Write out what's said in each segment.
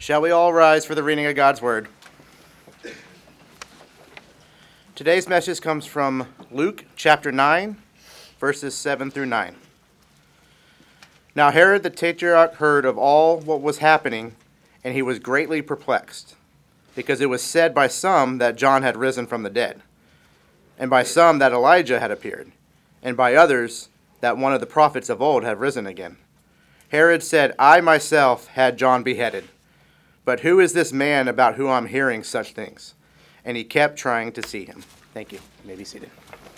Shall we all rise for the reading of God's Word? Today's message comes from Luke chapter 9, verses 7 through 9. Now Herod the Tetrarch heard of all what was happening, and he was greatly perplexed, because it was said by some that John had risen from the dead, and by some that Elijah had appeared, and by others that one of the prophets of old had risen again. Herod said, I myself had John beheaded. But who is this man about whom I'm hearing such things? And he kept trying to see him. Thank you. You may be seated.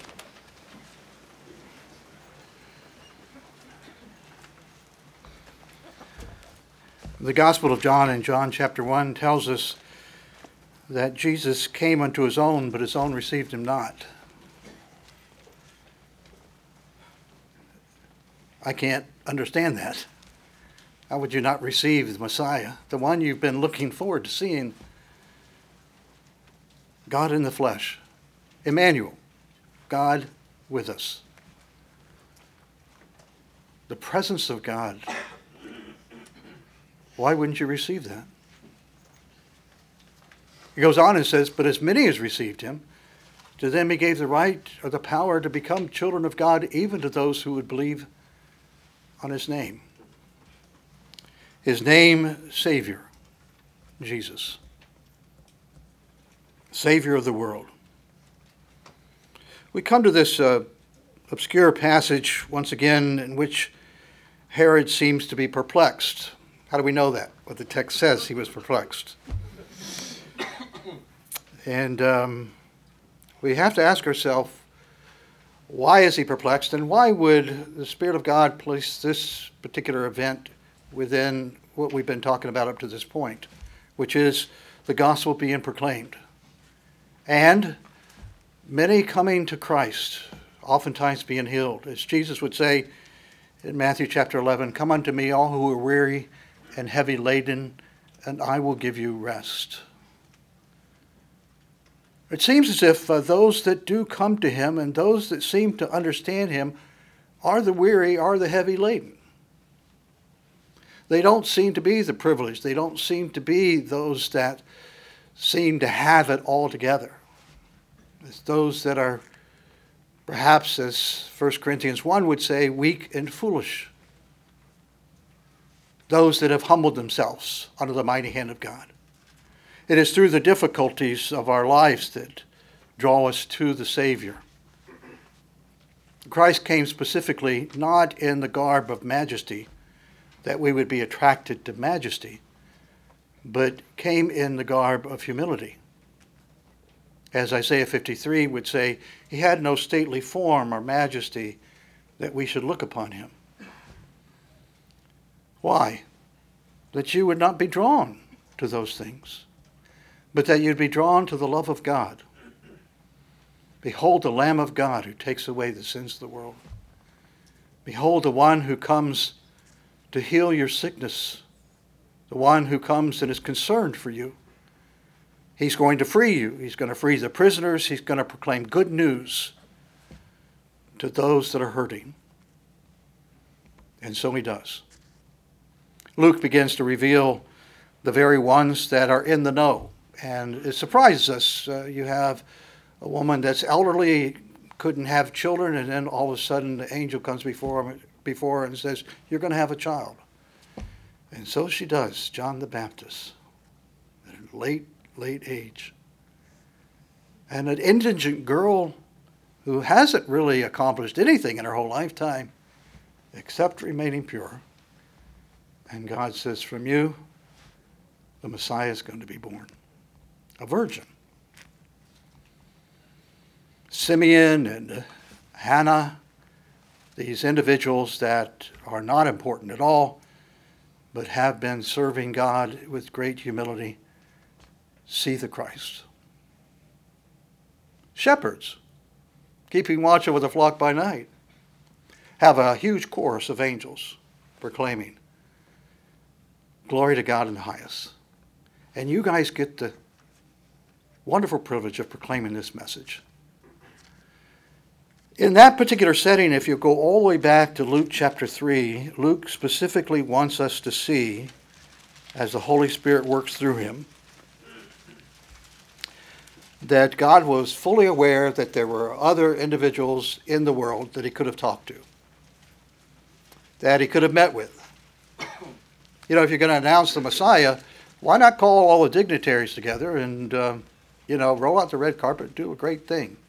The Gospel of John in John chapter 1 tells us that Jesus came unto his own, but his own received him not. I can't understand that. How would you not receive the Messiah, the one you've been looking forward to seeing? God in the flesh, Emmanuel, God with us. The presence of God. Why wouldn't you receive that? He goes on and says, but as many as received him, to them he gave the right or the power to become children of God, even to those who would believe on his name. His name, Savior, Jesus. Savior of the world. We come to this obscure passage once again in which Herod seems to be perplexed. How do we know that? What the text says, he was perplexed. And we have to ask ourselves, why is he perplexed, and why would the Spirit of God place this particular event within what we've been talking about up to this point, which is the gospel being proclaimed, and many coming to Christ, oftentimes being healed. As Jesus would say in Matthew chapter 11, come unto me all who are weary and heavy laden, and I will give you rest. It seems as if those that do come to him and those that seem to understand him are the weary, are the heavy laden. They don't seem to be the privileged. They don't seem to be those that seem to have it all together. It's those that are perhaps, as 1 Corinthians 1 would say, weak and foolish. Those that have humbled themselves under the mighty hand of God. It is through the difficulties of our lives that draw us to the Savior. Christ came specifically not in the garb of majesty, that we would be attracted to majesty, but came in the garb of humility. As Isaiah 53 would say, he had no stately form or majesty that we should look upon him. Why? That you would not be drawn to those things, but that you'd be drawn to the love of God. Behold the Lamb of God who takes away the sins of the world. Behold the one who comes to heal your sickness, the one who comes and is concerned for you. He's going to free you. He's going to free the prisoners. He's going to proclaim good news to those that are hurting. And so he does. Luke begins to reveal the very ones that are in the know. And it surprises us. You have a woman that's elderly, couldn't have children, and then all of a sudden the angel comes before her and says, you're going to have a child. And so she does, John the Baptist, at a late age. And an indigent girl who hasn't really accomplished anything in her whole lifetime except remaining pure. And God says, from you, the Messiah is going to be born. A virgin. Simeon and Hannah, these individuals that are not important at all, but have been serving God with great humility, see the Christ. Shepherds, keeping watch over the flock by night, have a huge chorus of angels proclaiming, glory to God in the highest. And you guys get the wonderful privilege of proclaiming this message. In that particular setting, if you go all the way back to Luke chapter 3, Luke specifically wants us to see as the Holy Spirit works through him, that God was fully aware that there were other individuals in the world that he could have talked to, that he could have met with. You know, if you're going to announce the Messiah, why not call all the dignitaries together and, roll out the red carpet and do a great thing?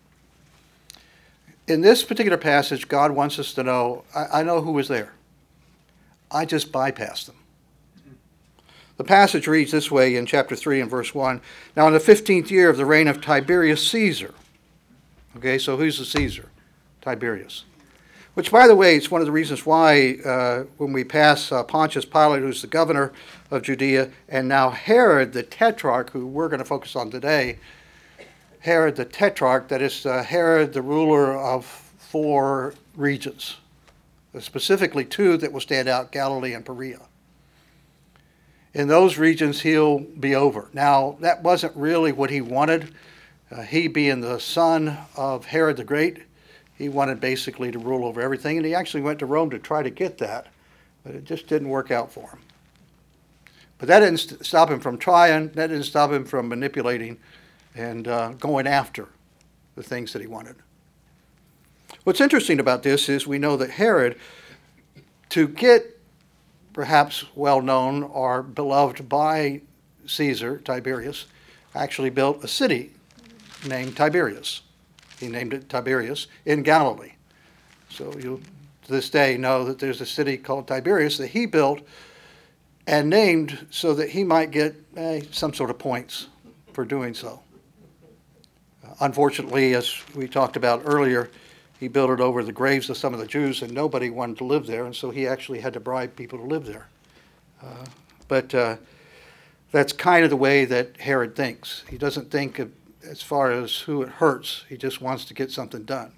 In this particular passage, God wants us to know, I know who was there. I just bypassed them. The passage reads this way in chapter 3 and verse 1. Now in the 15th year of the reign of Tiberius Caesar. Okay, so who's the Caesar? Tiberius. Which, by the way, is one of the reasons why when we pass Pontius Pilate, who's the governor of Judea, and now Herod the Tetrarch, who we're going to focus on today, Herod the Tetrarch, that is Herod the ruler of 4 regions, specifically 2 that will stand out, Galilee and Perea. In those regions, he'll be over. Now, that wasn't really what he wanted. He being the son of Herod the Great, he wanted basically to rule over everything, and he actually went to Rome to try to get that, but it just didn't work out for him. But that didn't stop him from trying. That didn't stop him from manipulating and going after the things that he wanted. What's interesting about this is we know that Herod, to get perhaps well known or beloved by Caesar, Tiberius, actually built a city named Tiberias. He named it Tiberias in Galilee. So you, to this day, know that there's a city called Tiberias that he built and named so that he might get some sort of points for doing so. Unfortunately, as we talked about earlier, he built it over the graves of some of the Jews, and nobody wanted to live there, and so he actually had to bribe people to live there. But that's kind of the way that Herod thinks. He doesn't think of, as far as who it hurts. He just wants to get something done.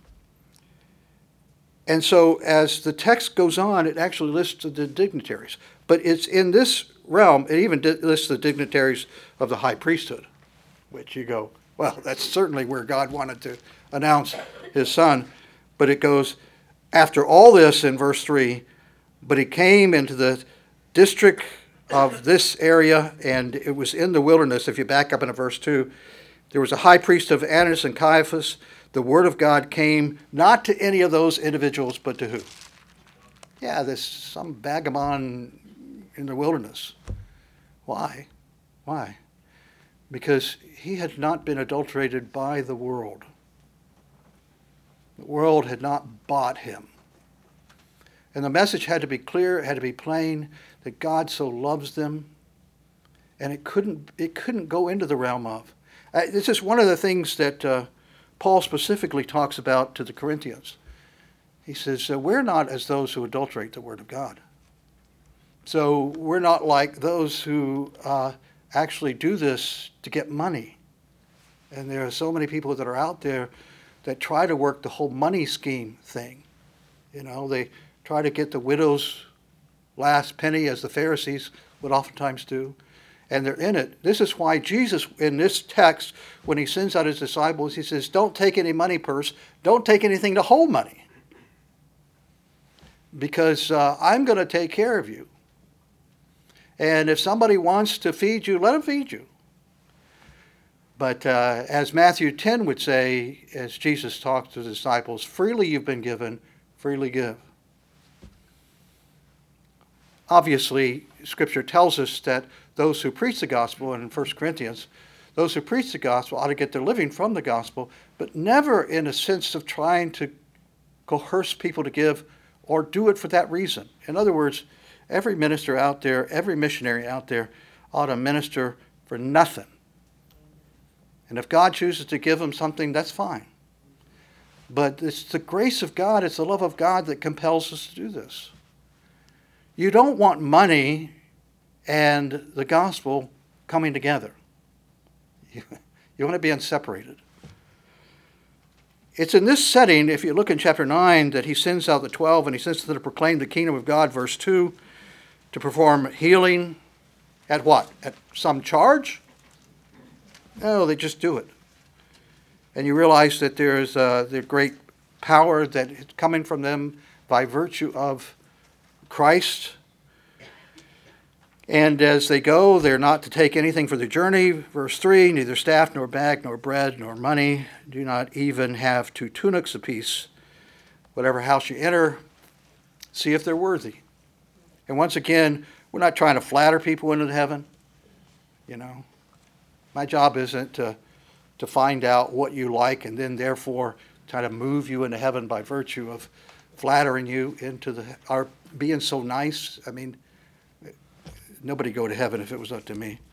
And so as the text goes on, it actually lists the dignitaries. But it's in this realm, it even lists the dignitaries of the high priesthood, which you go, well, that's certainly where God wanted to announce his son. But it goes, after all this in verse 3, but he came into the district of this area, and it was in the wilderness. If you back up into verse 2, there was a high priest of Annas and Caiaphas. The word of God came not to any of those individuals, but to who? Yeah, there's some vagabond in the wilderness. Why? Why? Because he had not been adulterated by the world. The world had not bought him. And the message had to be clear, it had to be plain, that God so loves them, and it couldn't go into the realm of. This is one of the things that Paul specifically talks about to the Corinthians. He says, we're not as those who adulterate the word of God. So we're not like those who actually do this to get money. And there are so many people that are out there that try to work the whole money scheme thing. You know, they try to get the widow's last penny, as the Pharisees would oftentimes do, and they're in it. This is why Jesus, in this text, when he sends out his disciples, he says, don't take any money purse, don't take anything to hold money, because I'm going to take care of you. And if somebody wants to feed you, let them feed you. But as Matthew 10 would say, as Jesus talked to the disciples, freely you've been given, freely give. Obviously, Scripture tells us that those who preach the gospel, and in 1 Corinthians, those who preach the gospel ought to get their living from the gospel, but never in a sense of trying to coerce people to give or do it for that reason. In other words, every minister out there, every missionary out there ought to minister for nothing. And if God chooses to give them something, that's fine. But it's the grace of God, it's the love of God that compels us to do this. You don't want money and the gospel coming together. You want to be unseparated. It's in this setting, if you look in chapter 9, that he sends out the 12, and he sends them to proclaim the kingdom of God, verse 2, to perform healing at what? At some charge? No, they just do it. And you realize that there's the great power that is coming from them by virtue of Christ. And as they go, they're not to take anything for their journey. Verse 3, neither staff, nor bag, nor bread, nor money. Do not even have 2 tunics apiece. Whatever house you enter, see if they're worthy. And once again, we're not trying to flatter people into heaven. You know, my job isn't to find out what you like and then therefore try to move you into heaven by virtue of flattering you into our being so nice. I mean, nobody go to heaven if it was up to me.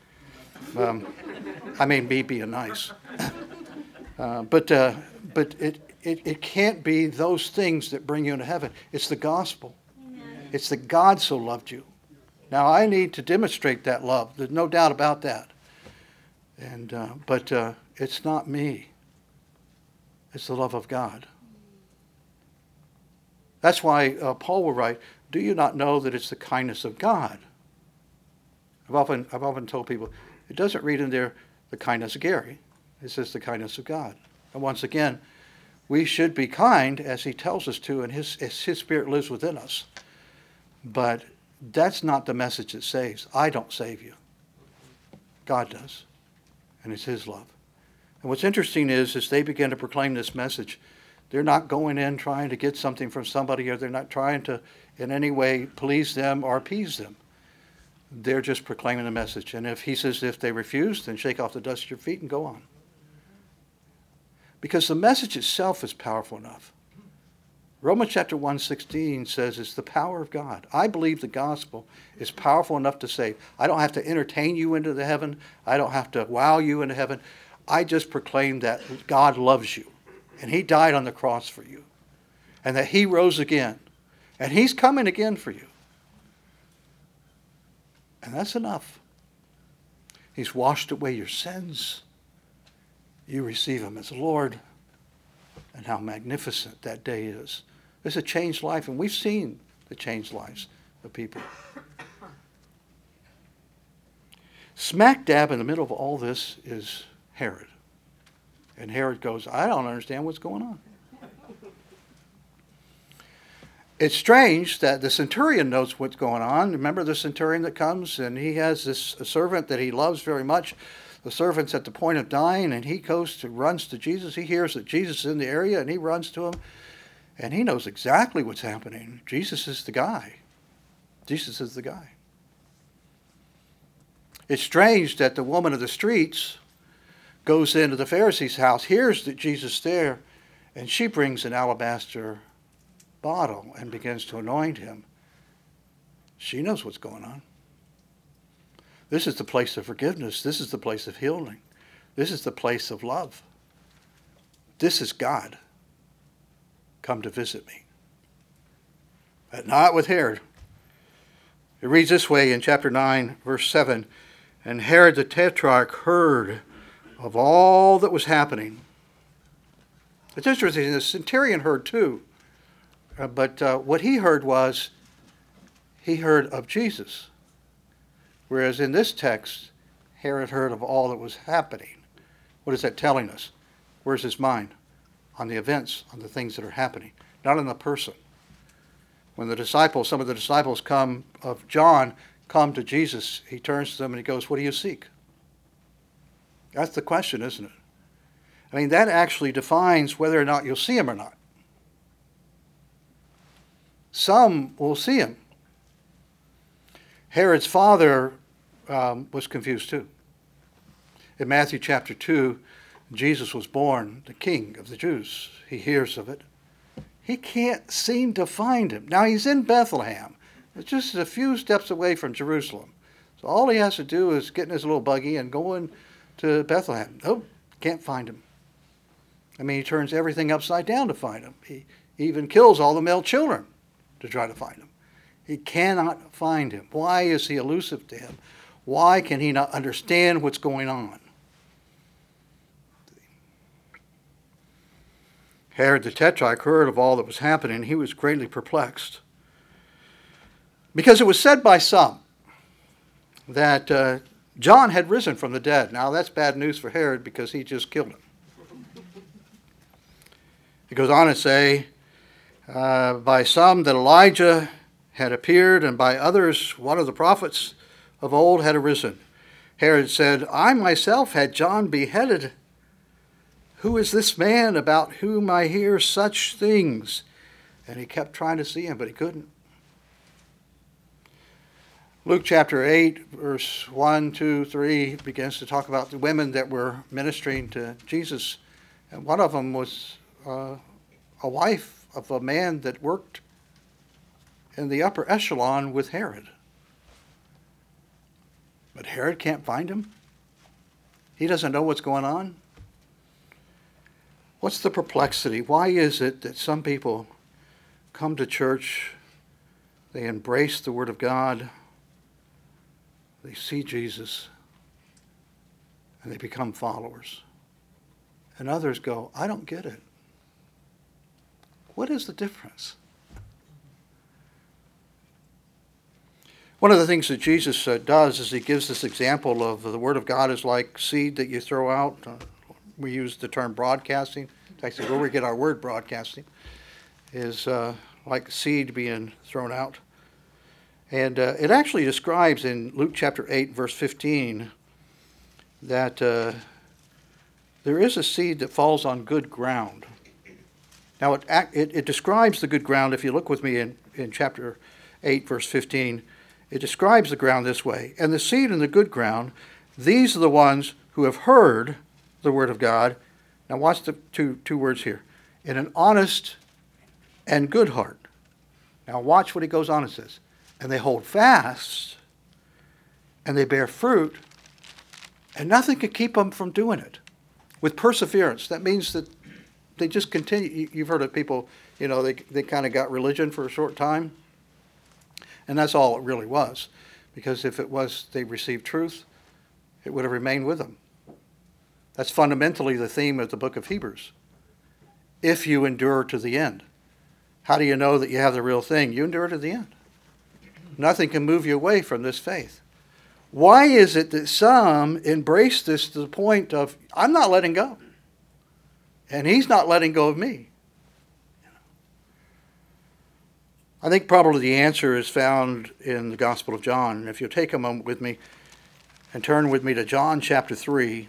I mean, me being nice. But it can't be those things that bring you into heaven. It's the gospel. Amen. It's that God so loved you. Now, I need to demonstrate that love. There's no doubt about that. But it's not me. It's the love of God. That's why Paul will write, do you not know that it's the kindness of God? I've often told people, it doesn't read in there the kindness of Gary. It says the kindness of God. And once again, we should be kind as he tells us to, and his Spirit lives within us. But that's not the message that saves. I don't save you. God does. And it's his love. And what's interesting is, as they begin to proclaim this message, they're not going in trying to get something from somebody, or they're not trying to in any way please them or appease them. They're just proclaiming the message. And if he says if they refuse, then shake off the dust of your feet and go on. Because the message itself is powerful enough. Romans chapter 1:16 says it's the power of God. I believe the gospel is powerful enough to save. I don't have to entertain you into the heaven. I don't have to wow you into heaven. I just proclaim that God loves you. And he died on the cross for you. And that he rose again. And he's coming again for you. And that's enough. He's washed away your sins. You receive him as Lord. And how magnificent that day is. It's a changed life, and we've seen the changed lives of people. Smack dab in the middle of all this is Herod. And Herod goes, I don't understand what's going on. It's strange that the centurion knows what's going on. Remember the centurion that comes, and he has a servant that he loves very much. The servant's at the point of dying, and he runs to Jesus. He hears that Jesus is in the area, and he runs to him. And he knows exactly what's happening. Jesus is the guy. Jesus is the guy. It's strange that the woman of the streets goes into the Pharisee's house, hears that Jesus is there, and she brings an alabaster bottle and begins to anoint him. She knows what's going on. This is the place of forgiveness. This is the place of healing. This is the place of love. This is God come to visit me. But not with Herod. It reads this way in chapter 9, verse 7. And Herod the Tetrarch heard of all that was happening. It's interesting, the centurion heard too. But what he heard was, he heard of Jesus. Whereas in this text, Herod heard of all that was happening. What is that telling us? Where's his mind? On the events, on the things that are happening, not on the person. When some of the disciples of John come to Jesus, he turns to them and he goes, what do you seek? That's the question, isn't it? I mean, that actually defines whether or not you'll see him or not. Some will see him. Herod's father was confused too. In Matthew chapter 2, Jesus was born, the king of the Jews. He hears of it. He can't seem to find him. Now he's in Bethlehem. It's just a few steps away from Jerusalem. So all he has to do is get in his little buggy and go to Bethlehem. Nope, can't find him. I mean, he turns everything upside down to find him. He even kills all the male children to try to find him. He cannot find him. Why is he elusive to him? Why can he not understand what's going on? Herod the Tetrarch heard of all that was happening. He was greatly perplexed. Because it was said by some that John had risen from the dead. Now that's bad news for Herod because he just killed him. He goes on to say, by some that Elijah had appeared, and by others one of the prophets of old had arisen. Herod said, I myself had John beheaded. Who is this man about whom I hear such things? And he kept trying to see him, but he couldn't. Luke chapter 8, verse 1, 2, 3 begins to talk about the women that were ministering to Jesus. And one of them was a wife of a man that worked in the upper echelon with Herod. But Herod can't find him. He doesn't know what's going on. What's the perplexity? Why is it that some people come to church, they embrace the Word of God, they see Jesus, and they become followers? And others go, I don't get it. What is the difference? One of the things that Jesus does is he gives this example of the Word of God is like seed that you throw out. We use the term broadcasting. Actually, where we get our word broadcasting is like seed being thrown out. And it actually describes in Luke chapter 8, verse 15, that there is a seed that falls on good ground. Now, it describes the good ground. If you look with me in chapter 8, verse 15, it describes the ground this way. And the seed in the good ground, these are the ones who have heard the word of God. Now watch the two words here. In an honest and good heart. Now watch what he goes on and says. And they hold fast, and they bear fruit, and nothing can keep them from doing it. With perseverance. That means that they just continue. You've heard of people, they kind of got religion for a short time. And that's all it really was. Because if it was they received truth, it would have remained with them. That's fundamentally the theme of the book of Hebrews. If you endure to the end. How do you know that you have the real thing? You endure to the end. Nothing can move you away from this faith. Why is it that some embrace this to the point of, I'm not letting go. And he's not letting go of me. I think probably the answer is found in the Gospel of John. And if you'll take a moment with me and turn with me to John chapter 3,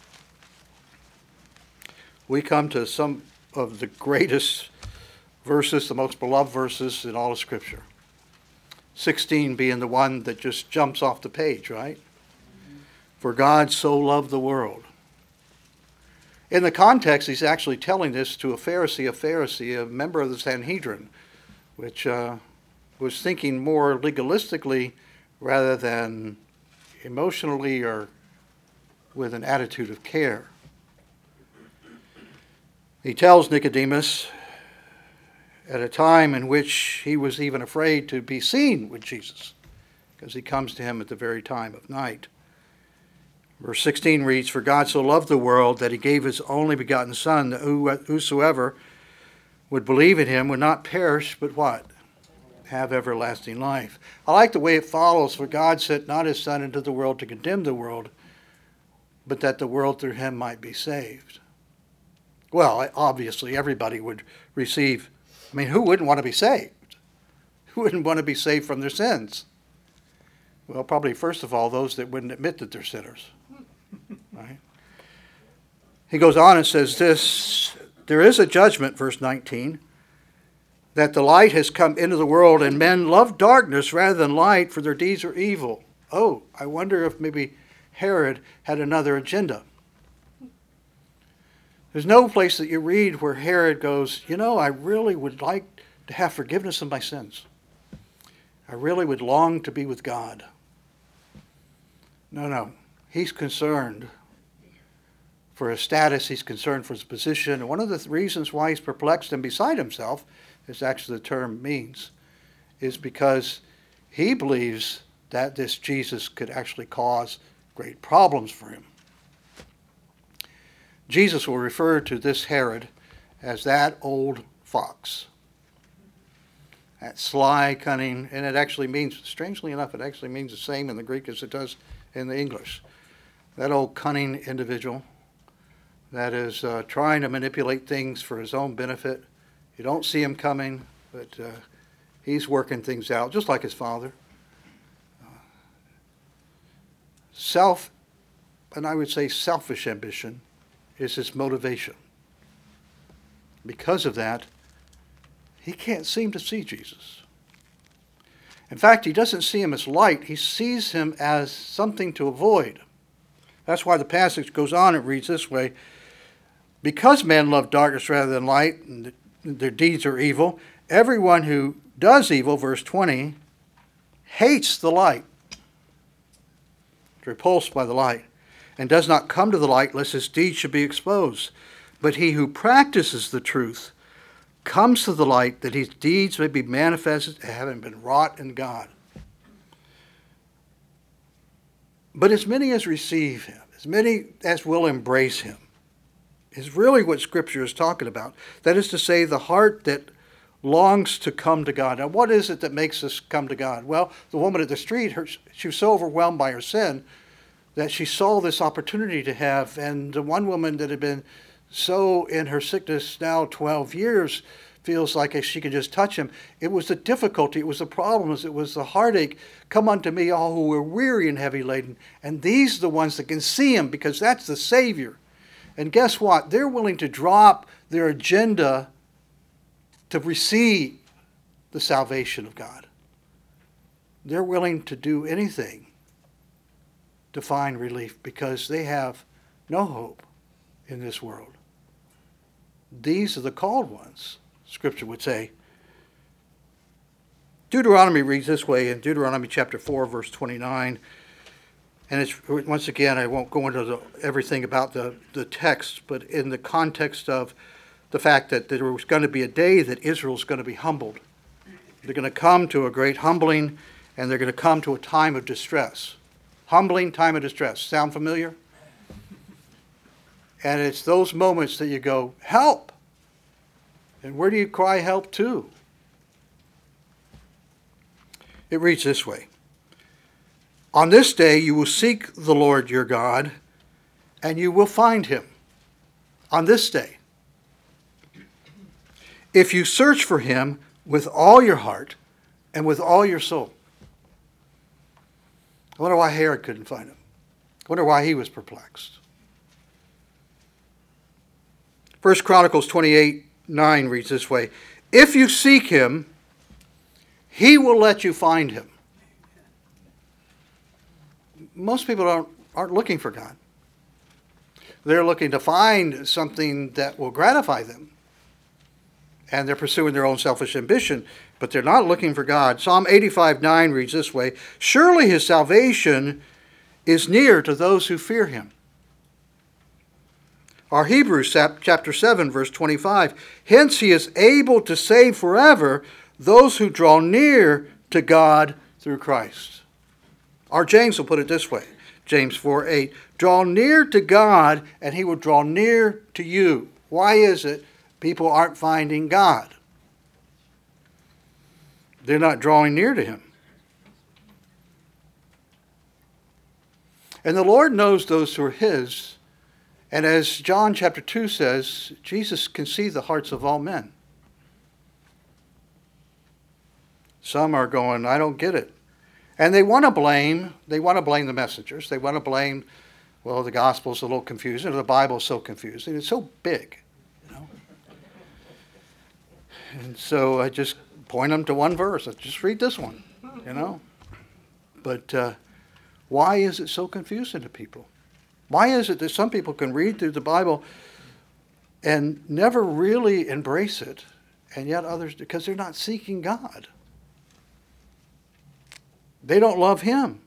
we come to some of the greatest verses, the most beloved verses in all of Scripture. 16 being the one that just jumps off the page, right? For God so loved the world. In the context, he's actually telling this to a Pharisee, a member of the Sanhedrin, which was thinking more legalistically rather than emotionally or with an attitude of care. He tells Nicodemus at a time in which he was even afraid to be seen with Jesus, because he comes to him at the very time of night. Verse 16 reads, For God so loved the world that he gave his only begotten Son, that whosoever would believe in him would not perish, but what? Have everlasting life. I like the way it follows, for God sent not his Son into the world to condemn the world, but that the world through him might be saved. Well, obviously everybody would receive. I mean, who wouldn't want to be saved? Who wouldn't want to be saved from their sins? Well, probably first of all, those that wouldn't admit that they're sinners. Right? He goes on and says this, there is a judgment, verse 19, that the light has come into the world, and men love darkness rather than light, for their deeds are evil. Oh, I wonder if maybe Herod had another agenda. There's no place that you read where Herod goes, I really would like to have forgiveness of my sins. I really would long to be with God. No. He's concerned for his status. He's concerned for his position. And one of the reasons why he's perplexed and beside himself, as actually the term means, is because he believes that this Jesus could actually cause great problems for him. Jesus will refer to this Herod as that old fox. That sly, cunning, and it actually means, strangely enough, it actually means the same in the Greek as it does in the English. That old cunning individual that is trying to manipulate things for his own benefit. You don't see him coming, but he's working things out, just like his father. and I would say selfish ambition, is his motivation. Because of that, he can't seem to see Jesus. In fact, he doesn't see him as light. He sees him as something to avoid. That's why the passage goes on. It reads this way: because men love darkness rather than light, and their deeds are evil, everyone who does evil, verse 20, hates the light, is repulsed by the light, and does not come to the light lest his deeds should be exposed. But he who practices the truth comes to the light, that his deeds may be manifested, having been wrought in God. But as many as receive him, as many as will embrace him, is really what Scripture is talking about. That is to say, the heart that longs to come to God. Now, what is it that makes us come to God? Well, the woman at the street, she was so overwhelmed by her sin that she saw this opportunity to have. And the one woman that had been so in her sickness now 12 years feels like if she could just touch him. It was the difficulty, it was the problems, it was the heartache. Come unto me, all who are weary and heavy laden. And these are the ones that can see him, because that's the Savior. And guess what? They're willing to drop their agenda to receive the salvation of God. They're willing to do anything to find relief, because they have no hope in this world. These are the called ones, Scripture would say. Deuteronomy reads this way in Deuteronomy chapter 4, verse 29. And it's, once again, I won't go into everything about the text, but in the context of the fact that there was going to be a day that Israel's going to be humbled. They're going to come to a great humbling, and they're going to come to a time of distress. Humbling, time of distress. Sound familiar? And it's those moments that you go, help! And where do you cry help to? It reads this way: on this day you will seek the Lord your God, and you will find him. On this day. If you search for him with all your heart and with all your soul. I wonder why Herod couldn't find him. I wonder why he was perplexed. 1 Chronicles 28:9 reads this way: if you seek him, he will let you find him. Most people aren't looking for God. They're looking to find something that will gratify them. And they're pursuing their own selfish ambition, but they're not looking for God. Psalm 85:9 reads this way: surely his salvation is near to those who fear him. Our Hebrews chapter 7, verse 25: hence he is able to save forever those who draw near to God through Christ. Our James will put it this way, James 4:8: draw near to God and he will draw near to you. Why is it people aren't finding God? They're not drawing near to him. And the Lord knows those who are his. And as John chapter 2 says, Jesus can see the hearts of all men. Some are going, I don't get it. And they want to blame the messengers. They want to blame, well, the gospel's a little confusing, or the Bible's so confusing. It's so big, you know. And so I just point them to one verse. I just read this one, you know. But why is it so confusing to people? Why is it that some people can read through the Bible and never really embrace it, and yet others, because they're not seeking God. They don't love him.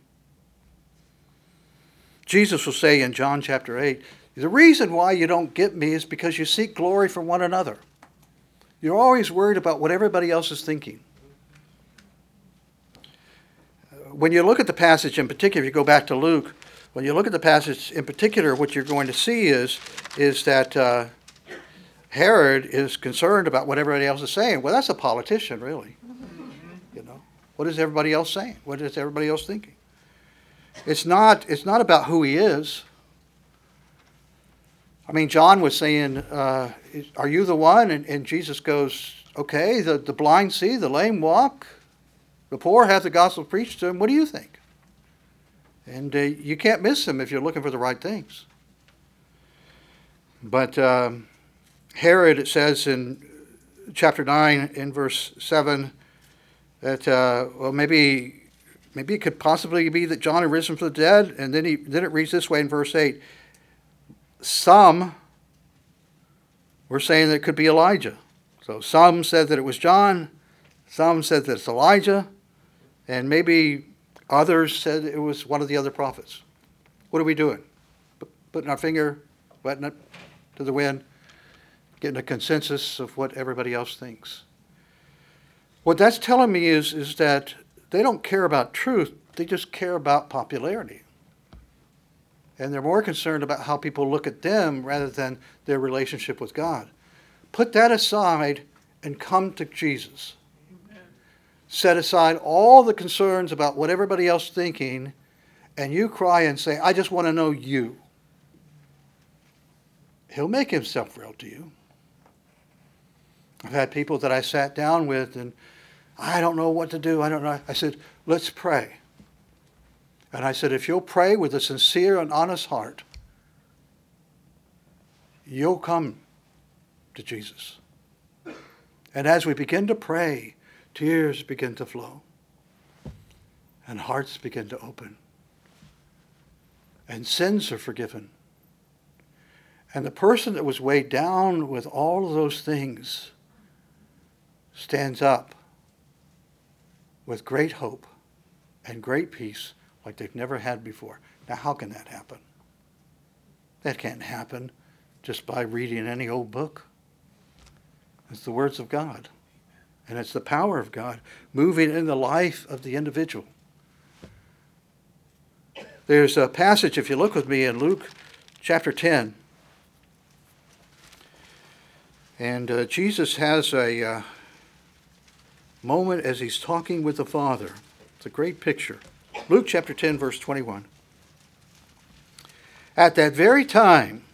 Jesus will say in John chapter 8, the reason why you don't get me is because you seek glory from one another. You're always worried about what everybody else is thinking. When you look at the passage in particular, if you go back to Luke, when you look at the passage in particular, what you're going to see is that Herod is concerned about what everybody else is saying. Well, that's a politician, really. You know, what is everybody else saying? What is everybody else thinking? It's not about who he is. I mean, John was saying, are you the one? And Jesus goes, okay, the blind see, the lame walk, the poor have the gospel preached to them. What do you think? And you can't miss them if you're looking for the right things. But Herod, it says in chapter 9 in verse 7, that, maybe it could possibly be that John had risen from the dead. And then it reads this way in verse 8. Some were saying that it could be Elijah. So some said that it was John. Some said that it's Elijah. And maybe others said it was one of the other prophets. What are we doing? Putting our finger, wetting it to the wind, getting a consensus of what everybody else thinks. What that's telling me is that they don't care about truth. They just care about popularity. And they're more concerned about how people look at them rather than their relationship with God. Put that aside and come to Jesus. Amen. Set aside all the concerns about what everybody else is thinking, and you cry and say, I just want to know you. He'll make himself real to you. I've had people that I sat down with, and I don't know what to do. I don't know. I said, let's pray. And I said, if you'll pray with a sincere and honest heart, you'll come to Jesus. And as we begin to pray, tears begin to flow. And hearts begin to open. And sins are forgiven. And the person that was weighed down with all of those things stands up with great hope and great peace like they've never had before. Now, how can that happen? That can't happen just by reading any old book. It's the words of God. And it's the power of God moving in the life of the individual. There's a passage, if you look with me, in Luke chapter 10. And Jesus has a moment as he's talking with the Father. It's a great picture. Luke chapter 10, verse 21. At that very time,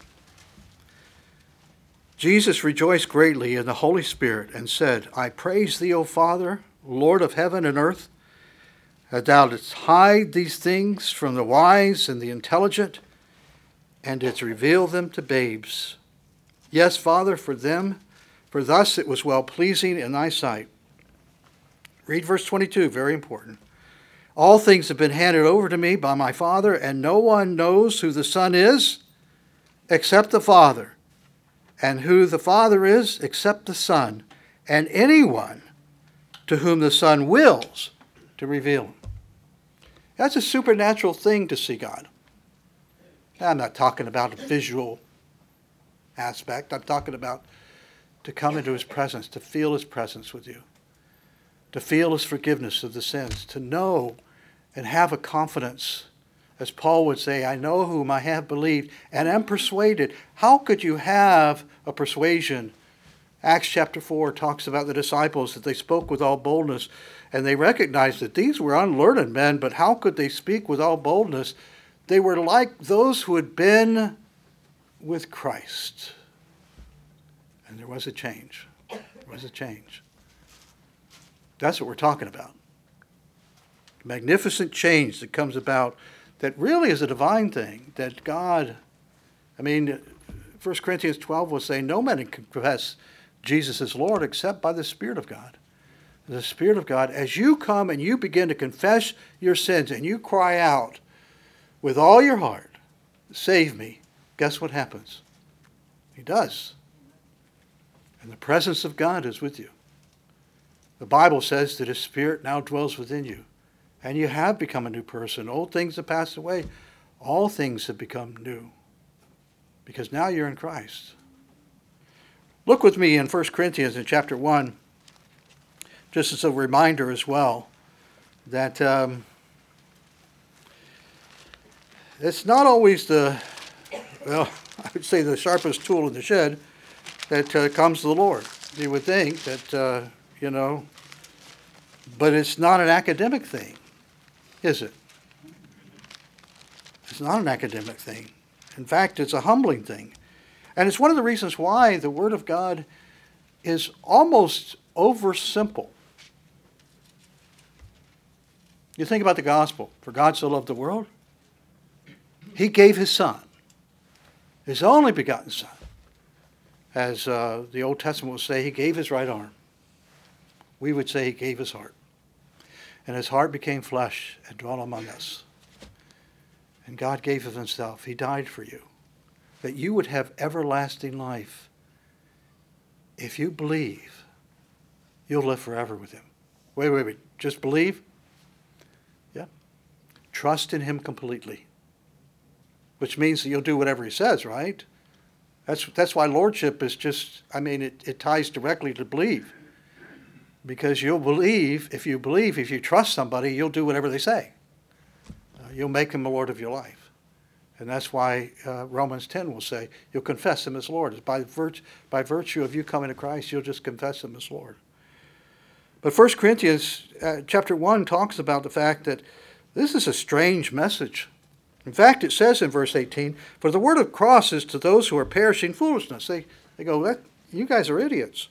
Jesus rejoiced greatly in the Holy Spirit and said, I praise thee, O Father, Lord of heaven and earth, that thou didst hide these things from the wise and the intelligent, and didst reveal them to babes. Yes, Father, for thus it was well-pleasing in thy sight. Read verse 22, very important. All things have been handed over to me by my Father, and no one knows who the Son is except the Father, and who the Father is except the Son, and anyone to whom the Son wills to reveal him. That's a supernatural thing to see God. I'm not talking about a visual aspect. I'm talking about to come into his presence, to feel his presence with you, to feel his forgiveness of the sins, to know and have a confidence. As Paul would say, I know whom I have believed and am persuaded. How could you have a persuasion? Acts chapter 4 talks about the disciples that they spoke with all boldness, and they recognized that these were unlearned men, but how could they speak with all boldness? They were like those who had been with Christ. And there was a change. There was a change. That's what we're talking about. Magnificent change that comes about that really is a divine thing, that God, 1 Corinthians 12 will say, no man can confess Jesus is Lord except by the Spirit of God. The Spirit of God, as you come and you begin to confess your sins and you cry out with all your heart, save me, guess what happens? He does. And the presence of God is with you. The Bible says that his Spirit now dwells within you. And you have become a new person. Old things have passed away. All things have become new. Because now you're in Christ. Look with me in 1 Corinthians in chapter 1. Just as a reminder as well. That it's not always I would say the sharpest tool in the shed that comes to the Lord. You would think that, but it's not an academic thing. Is it? It's not an academic thing. In fact, it's a humbling thing. And it's one of the reasons why the Word of God is almost oversimple. You think about the gospel. For God so loved the world, He gave his Son, his only begotten Son. As the Old Testament will say, he gave his right arm. We would say he gave his heart. And his heart became flesh and dwelt among us. And God gave of himself. He died for you, that you would have everlasting life. If you believe, you'll live forever with him. Wait. Just believe? Yeah. Trust in him completely. Which means that you'll do whatever he says, right? That's why lordship is just, it ties directly to believe. Because you'll believe, if you trust somebody, you'll do whatever they say. You'll make him the Lord of your life. And that's why Romans 10 will say, you'll confess him as Lord. By virtue of you coming to Christ, you'll just confess him as Lord. But 1 Corinthians chapter 1 talks about the fact that this is a strange message. In fact, it says in verse 18, for the word of cross is to those who are perishing foolishness. They go, you guys are idiots.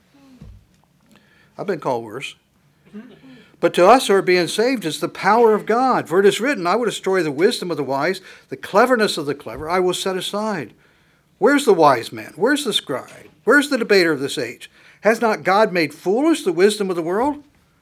I've been called worse. But to us who are being saved is the power of God. For it is written, I will destroy the wisdom of the wise, the cleverness of the clever I will set aside. Where's the wise man? Where's the scribe? Where's the debater of this age? Has not God made foolish the wisdom of the world?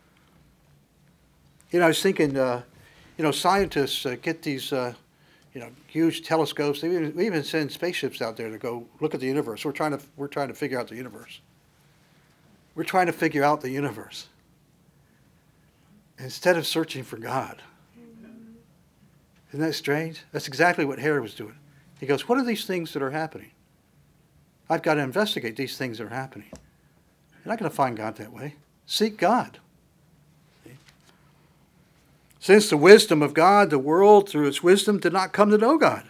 I was thinking, scientists get these, huge telescopes. We even send spaceships out there to go look at the universe. We're trying to figure out the universe. We're trying to figure out the universe instead of searching for God. Isn't that strange? That's exactly what Herod was doing. He goes, what are these things that are happening? I've got to investigate these things that are happening. You're not going to find God that way. Seek God. Since the wisdom of God, the world, through its wisdom, did not come to know God.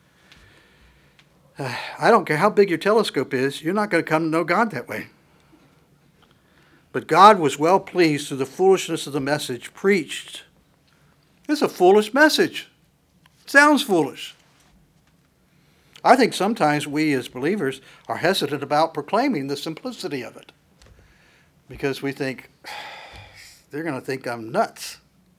I don't care how big your telescope is, you're not going to come to know God that way. But God was well pleased through the foolishness of the message preached. It's a foolish message. It sounds foolish. I think sometimes we as believers are hesitant about proclaiming the simplicity of it. Because we think, they're going to think I'm nuts.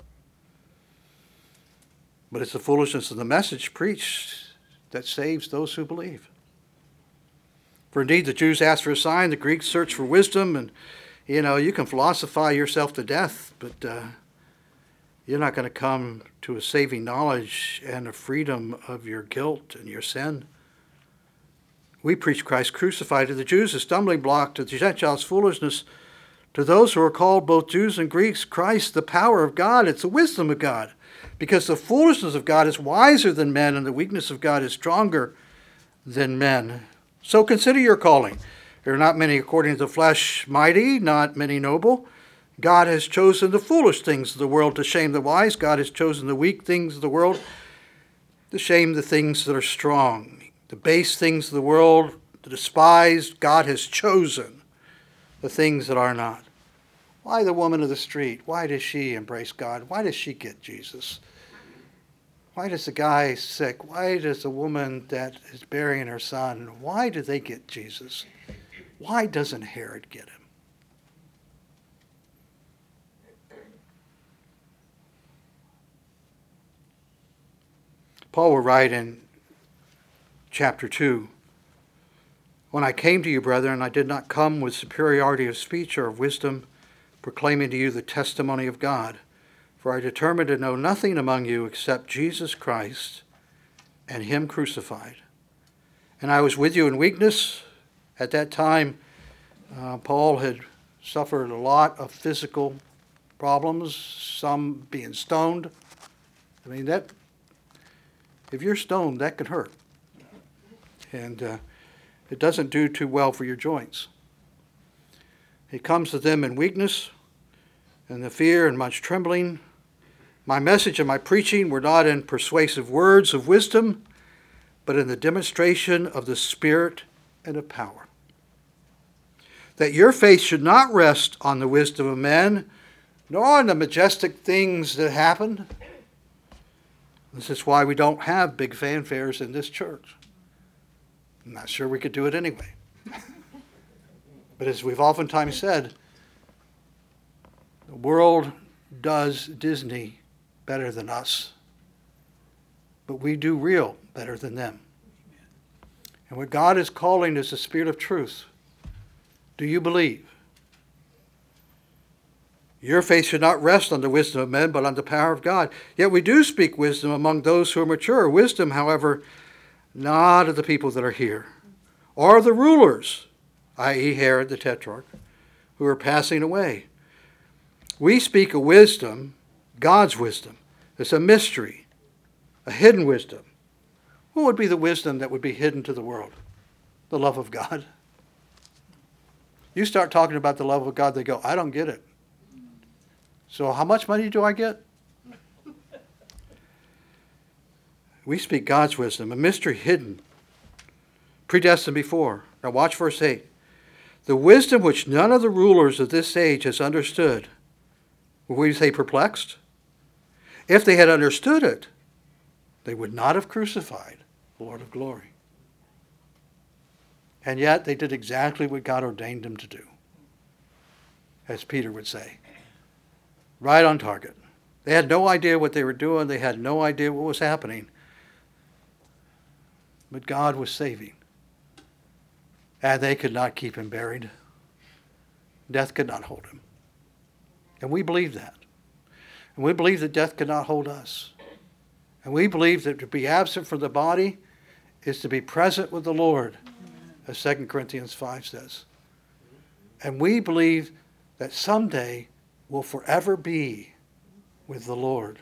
But it's the foolishness of the message preached that saves those who believe. For indeed the Jews ask for a sign, the Greeks search for wisdom, and you can philosophize yourself to death, but you're not going to come to a saving knowledge and a freedom of your guilt and your sin. We preach Christ crucified to the Jews, a stumbling block to the Gentiles' foolishness. To those who are called both Jews and Greeks, Christ, the power of God, it's the wisdom of God. Because the foolishness of God is wiser than men, and the weakness of God is stronger than men. So consider your calling. There are not many according to the flesh mighty, not many noble. God has chosen the foolish things of the world to shame the wise. God has chosen the weak things of the world to shame the things that are strong. The base things of the world, the despised, God has chosen the things that are not. Why the woman of the street? Why does she embrace God? Why does she get Jesus? Why does the guy sick? Why does the woman that is burying her son? Why do they get Jesus? Why doesn't Herod get him? Paul will write in chapter 2, when I came to you, brethren, I did not come with superiority of speech or of wisdom, proclaiming to you the testimony of God. For I determined to know nothing among you except Jesus Christ and him crucified. And I was with you in weakness. At that time, Paul had suffered a lot of physical problems, some being stoned. That if you're stoned, that can hurt. And it doesn't do too well for your joints. He comes to them in weakness and the fear and much trembling. My message and my preaching were not in persuasive words of wisdom, but in the demonstration of the Spirit and of power. That your faith should not rest on the wisdom of men, nor on the majestic things that happened. This is why we don't have big fanfares in this church. I'm not sure we could do it anyway. But as we've oftentimes said, the world does Disney better than us. but we do real better than them. And what God is calling is the Spirit of truth. Do you believe? Your faith should not rest on the wisdom of men, but on the power of God. Yet we do speak wisdom among those who are mature. Wisdom, however, not of the people that are here, or of the rulers, i.e. Herod the Tetrarch, who are passing away. We speak of wisdom, God's wisdom. It's a mystery, a hidden wisdom. What would be the wisdom that would be hidden to the world? The love of God. You start talking about the love of God, they go, I don't get it. So how much money do I get? We speak God's wisdom, a mystery hidden, predestined before. Now watch verse 8. The wisdom which none of the rulers of this age has understood. Will we say perplexed? If they had understood it, they would not have crucified the Lord of glory. And yet they did exactly what God ordained them to do, as Peter would say. Right on target. They had no idea what they were doing. They had no idea what was happening. But God was saving. And they could not keep him buried. Death could not hold him. And we believe that. And we believe that death could not hold us. And we believe that to be absent from the body is to be present with the Lord, as 2 Corinthians 5 says. And we believe that someday we'll forever be with the Lord.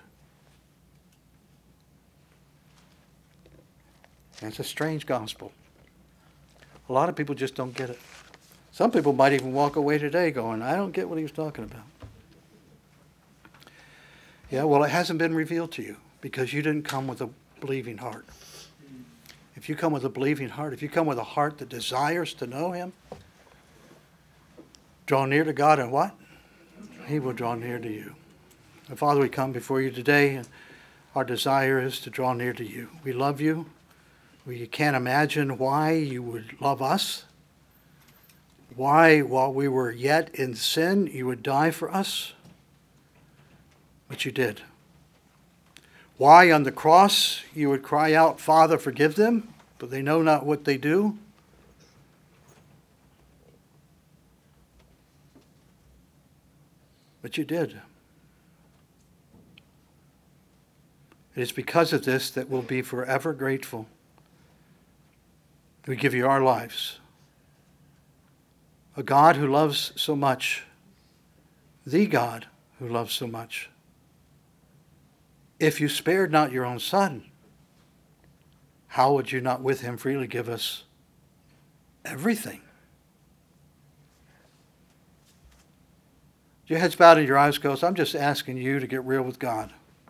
And it's a strange gospel. A lot of people just don't get it. Some people might even walk away today going, I don't get what he was talking about. Yeah, well, it hasn't been revealed to you because you didn't come with a believing heart. If you come with a believing heart, if you come with a heart that desires to know him, draw near to God and what? He will draw near to you. And Father, we come before you today, and our desire is to draw near to you. We love you. We can't imagine why you would love us. Why, while we were yet in sin, you would die for us. But you did. Why on the cross you would cry out, Father, forgive them, for they know not what they do. But you did. It is because of this that we'll be forever grateful. We give you our lives. A God who loves so much. The God who loves so much. If you spared not your own Son, how would you not with him freely give us everything? Your heads bowed and your eyes closed. I'm just asking you to get real with God.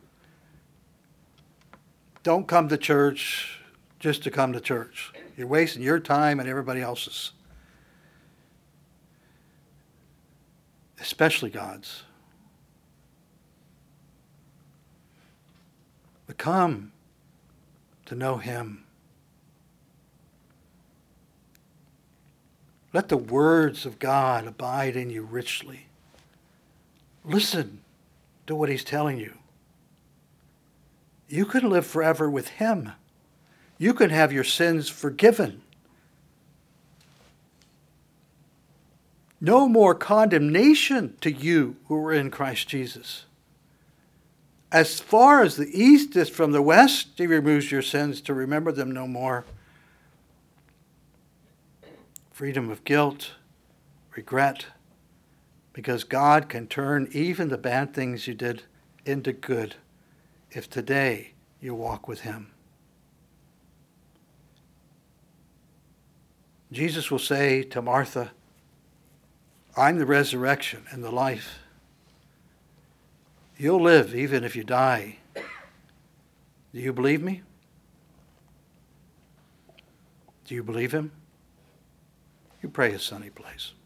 Don't come to church just to come to church. You're wasting your time and everybody else's. Especially God's. But come to know him. Let the words of God abide in you richly. Listen to what he's telling you. You can live forever with him. You can have your sins forgiven. No more condemnation to you who are in Christ Jesus. As far as the east is from the west, he removes your sins to remember them no more. Freedom of guilt, regret, because God can turn even the bad things you did into good if today you walk with him. Jesus will say to Martha, I'm the resurrection and the life. You'll live even if you die. Do you believe me? Do you believe him? You pray a sunny place.